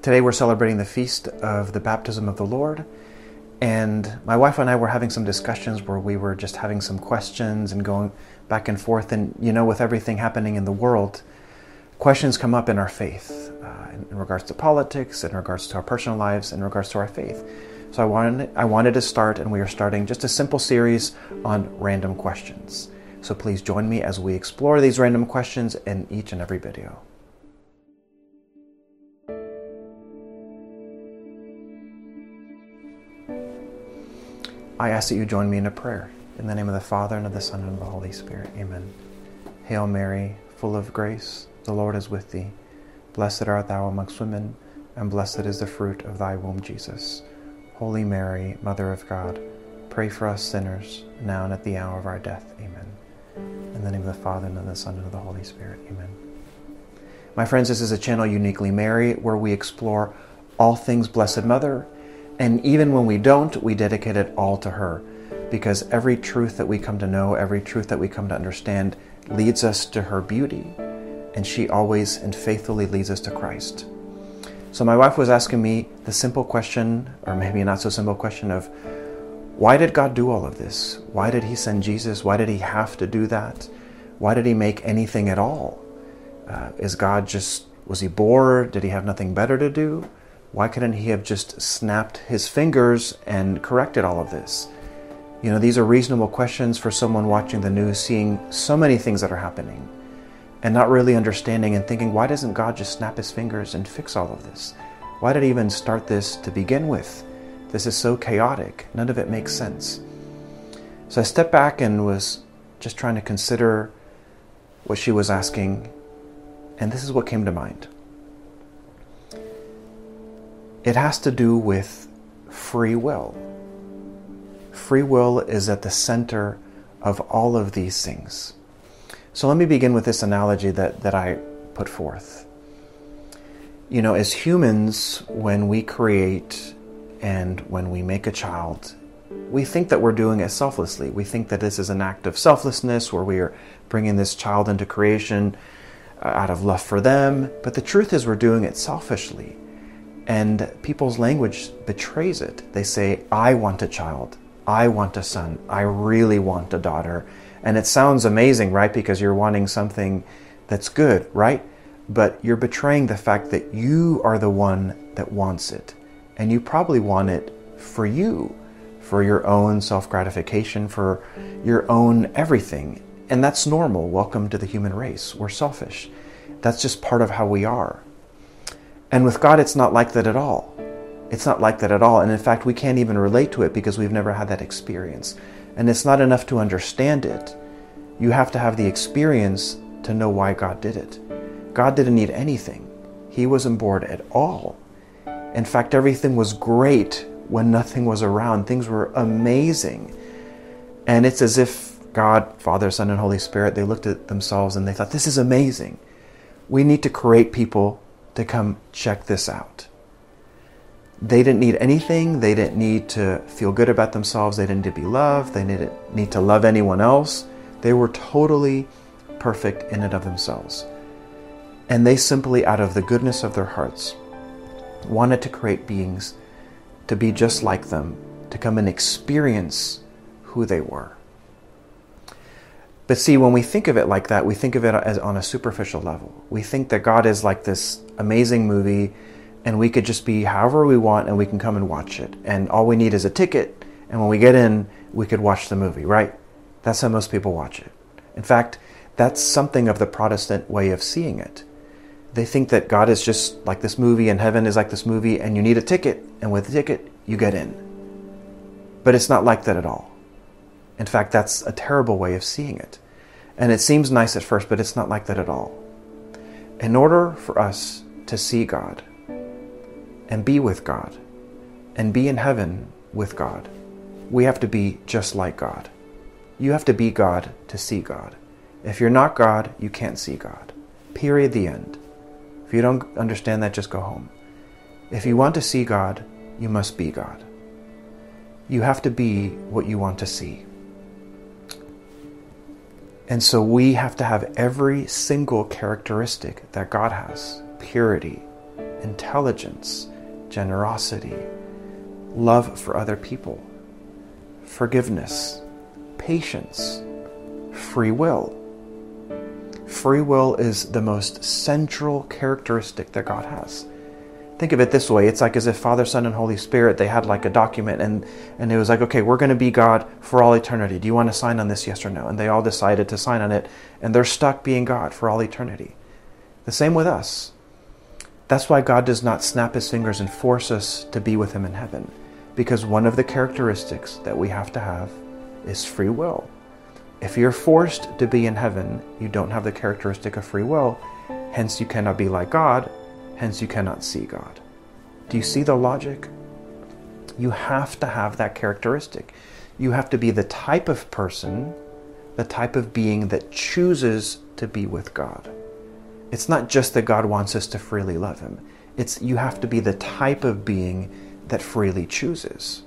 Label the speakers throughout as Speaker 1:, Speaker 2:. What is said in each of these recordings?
Speaker 1: Today we're celebrating the feast of the baptism of the Lord, and my wife and I were having some discussions where we were just having some questions and going back and forth. And with everything happening in the world, questions come up in our faith, in regards to politics, in regards to our personal lives, in regards to our faith. So I wanted to start, and we are starting just a simple series on random questions. So please join me as we explore these random questions in each and every video. I ask that you join me in a prayer. In the name of the Father, and of the Son, and of the Holy Spirit. Amen. Hail Mary, full of grace, the Lord is with thee. Blessed art thou amongst women, and blessed is the fruit of thy womb, Jesus. Holy Mary, Mother of God, pray for us sinners, now and at the hour of our death. Amen. In the name of the Father, and of the Son, and of the Holy Spirit. Amen. My friends, this is a channel Uniquely Mary, where we explore all things Blessed Mother, and even when we don't, we dedicate it all to her, because every truth that we come to know, every truth that we come to understand leads us to her beauty, and she always and faithfully leads us to Christ. So my wife was asking me the simple question, or maybe not so simple question, of why did God do all of this? Why did he send Jesus? Why did he have to do that? Why did he make anything at all? Was he bored? Did he have nothing better to do? Why couldn't he have just snapped his fingers and corrected all of this? These are reasonable questions for someone watching the news, seeing so many things that are happening, and not really understanding and thinking, why doesn't God just snap his fingers and fix all of this? Why did he even start this to begin with? This is so chaotic. None of it makes sense. So I stepped back and was just trying to consider what she was asking, and this is what came to mind. It has to do with free will. Free will is at the center of all of these things. So let me begin with this analogy that I put forth. As humans, when we create and when we make a child, we think that we're doing it selflessly. We think that this is an act of selflessness, where we are bringing this child into creation out of love for them. But the truth is, we're doing it selfishly. And people's language betrays it. They say, I want a child. I want a son. I really want a daughter. And it sounds amazing, right? Because you're wanting something that's good, right? But you're betraying the fact that you are the one that wants it. And you probably want it for you, for your own self-gratification, for your own everything. And that's normal. Welcome to the human race. We're selfish. That's just part of how we are. And with God, it's not like that at all. It's not like that at all. And in fact, we can't even relate to it because we've never had that experience. And it's not enough to understand it. You have to have the experience to know why God did it. God didn't need anything. He wasn't bored at all. In fact, everything was great when nothing was around. Things were amazing. And it's as if God, Father, Son, and Holy Spirit, they looked at themselves and they thought, this is amazing. We need to create people to come check this out. They didn't need anything. They didn't need to feel good about themselves. They didn't need to be loved. They didn't need to love anyone else. They were totally perfect in and of themselves. And they simply, out of the goodness of their hearts, wanted to create beings to be just like them, to come and experience who they were. But see, when we think of it like that, we think of it as on a superficial level. We think that God is like this amazing movie, and we could just be however we want, and we can come and watch it. And all we need is a ticket, and when we get in, we could watch the movie, right? That's how most people watch it. In fact, that's something of the Protestant way of seeing it. They think that God is just like this movie, and heaven is like this movie, and you need a ticket, and with the ticket, you get in. But it's not like that at all. In fact, that's a terrible way of seeing it. And it seems nice at first, but it's not like that at all. In order for us to see God and be with God and be in heaven with God, we have to be just like God. You have to be God to see God. If you're not God, you can't see God. Period, the end. If you don't understand that, just go home. If you want to see God, you must be God. You have to be what you want to see. And so we have to have every single characteristic that God has. Purity, intelligence, generosity, love for other people, forgiveness, patience, free will. Free will is the most central characteristic that God has. Think of it this way. It's like as if Father, Son, and Holy Spirit, they had like a document and it was like, okay, we're going to be God for all eternity. Do you want to sign on this, yes or no? And they all decided to sign on it, and they're stuck being God for all eternity. The same with us. That's why God does not snap his fingers and force us to be with him in heaven, because one of the characteristics that we have to have is free will. If you're forced to be in heaven, you don't have the characteristic of free will, hence you cannot be like God, hence you cannot see God. Do you see the logic? You have to have that characteristic. You have to be the type of person, the type of being that chooses to be with God. It's not just that God wants us to freely love him. It's you have to be the type of being that freely chooses,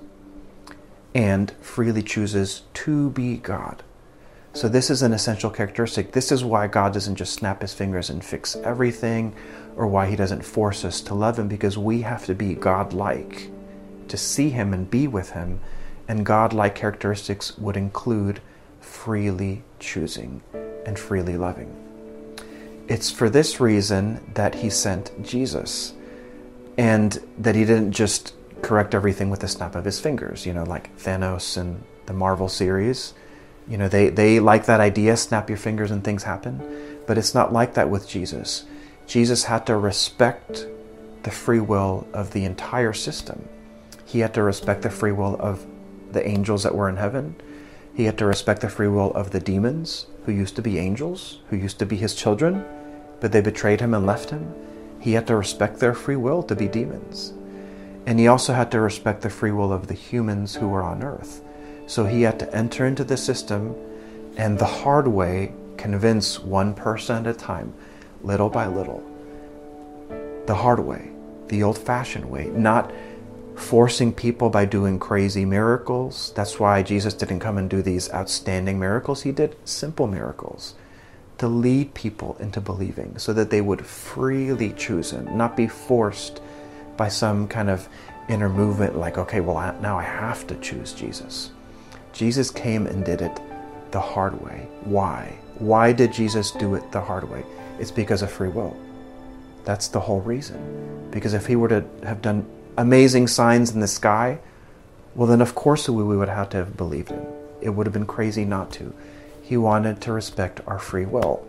Speaker 1: and freely chooses to be God. So this is an essential characteristic. This is why God doesn't just snap his fingers and fix everything, or why he doesn't force us to love him, because we have to be God-like to see him and be with him. And God-like characteristics would include freely choosing and freely loving. It's for this reason that he sent Jesus, and that he didn't just correct everything with a snap of his fingers, like Thanos and the Marvel series. They like that idea, snap your fingers and things happen. But it's not like that with Jesus. Jesus had to respect the free will of the entire system. He had to respect the free will of the angels that were in heaven. He had to respect the free will of the demons, who used to be angels, who used to be his children, but they betrayed him and left him. He had to respect their free will to be demons. And he also had to respect the free will of the humans who were on earth. So he had to enter into the system and the hard way convince one person at a time, little by little. The hard way, the old-fashioned way, not forcing people by doing crazy miracles. That's why Jesus didn't come and do these outstanding miracles. He did simple miracles to lead people into believing so that they would freely choose him, not be forced by some kind of inner movement like, okay, well, now I have to choose Jesus. Jesus came and did it the hard way. Why? Why did Jesus do it the hard way? It's because of free will. That's the whole reason. Because if he were to have done amazing signs in the sky, well then of course we would have to have believed him. It would have been crazy not to. He wanted to respect our free will.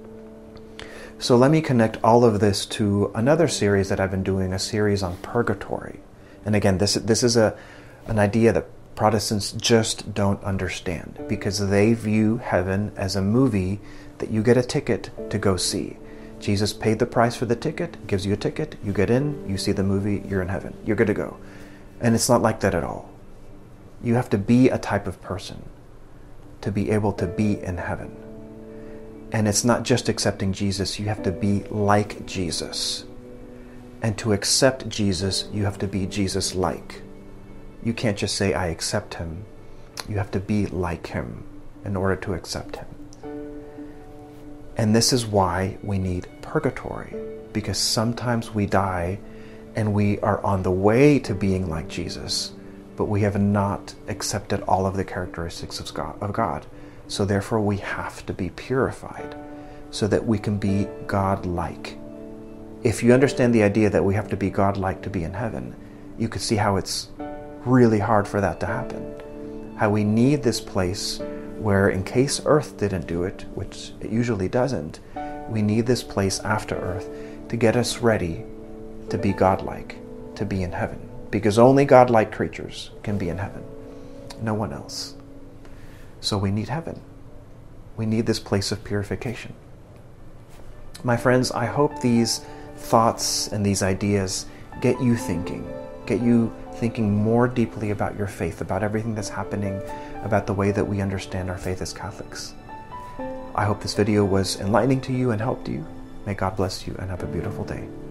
Speaker 1: So let me connect all of this to another series that I've been doing, a series on purgatory. And again, this is an idea that Protestants just don't understand, because they view heaven as a movie that you get a ticket to go see. Jesus paid the price for the ticket, gives you a ticket, you get in, you see the movie, you're in heaven, you're good to go. And it's not like that at all. You have to be a type of person to be able to be in heaven. And it's not just accepting Jesus, you have to be like Jesus. And to accept Jesus, you have to be Jesus-like. You can't just say, I accept him. You have to be like him in order to accept him. And this is why we need purgatory, because sometimes we die and we are on the way to being like Jesus, but we have not accepted all of the characteristics of God. So therefore we have to be purified so that we can be God-like. If you understand the idea that we have to be God-like to be in heaven, you could see how it's really hard for that to happen. How we need this place where, in case Earth didn't do it, which it usually doesn't, we need this place after Earth to get us ready to be God-like, to be in heaven. Because only God-like creatures can be in heaven. No one else. So we need heaven. We need this place of purification. My friends, I hope these thoughts and these ideas get you thinking more deeply about your faith, about everything that's happening, about the way that we understand our faith as Catholics. I hope this video was enlightening to you and helped you. May God bless you and have a beautiful day.